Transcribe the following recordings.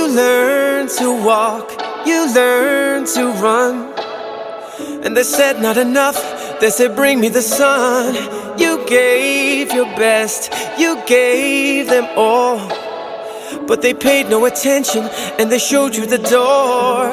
learn to walk, you learn to run. And they said not enough, they said bring me the sun. You gave your best, you gave them all, but they paid no attention and they showed you the door.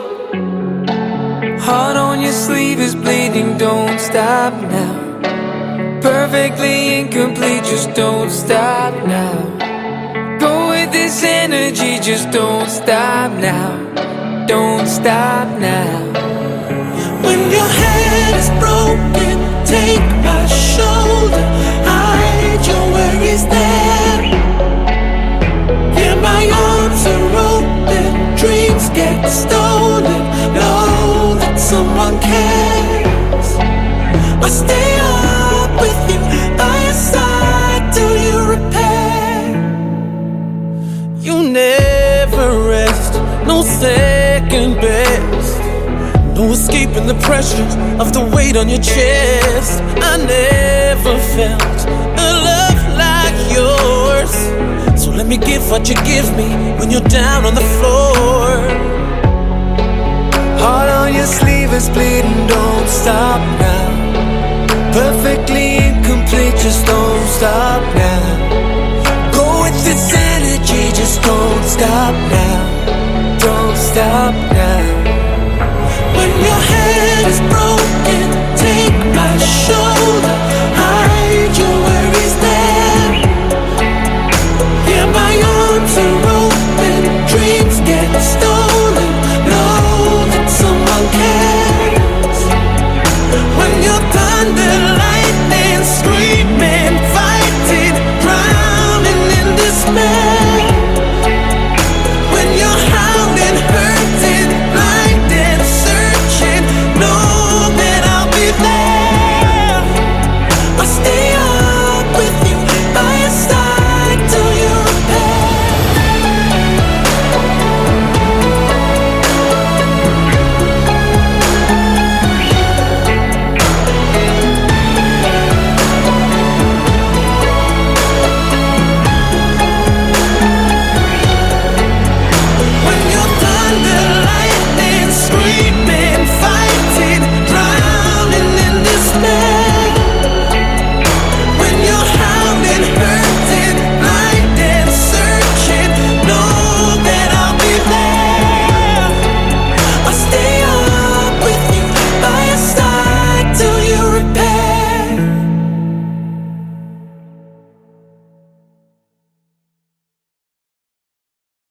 Heart on your sleeve is bleeding, don't stop now. Perfectly incomplete, just don't stop now. Go with this energy, just don't stop now. Don't stop now. When your head is broken, take my shoulder, hide your worries there. Yeah, my arms are open, dreams get stolen. Know that someone cares. I stay up with you, by your side till you repair. You never rest, no second best. No escaping the pressure of the weight on your chest. I never felt a love like yours. So let me give what you give me when you're down on the floor. Heart on your sleeve is bleeding, don't stop now. Perfectly incomplete, just don't stop now. Go with this energy, just don't stop now. Don't stop now. When your head is broken, take my shoulder.